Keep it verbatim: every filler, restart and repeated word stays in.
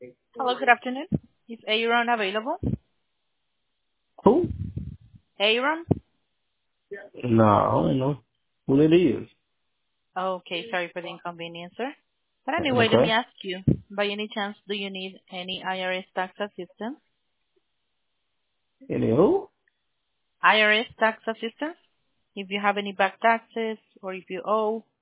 Hello, good afternoon. Is Aaron available? Who? Aaron? No, I don't know who it is. Okay, sorry for the inconvenience, sir. But anyway, let me Okay. ask you, by any chance, do you need any I R S tax assistance? Any who? I R S tax assistance? If you have any back taxes or if you owe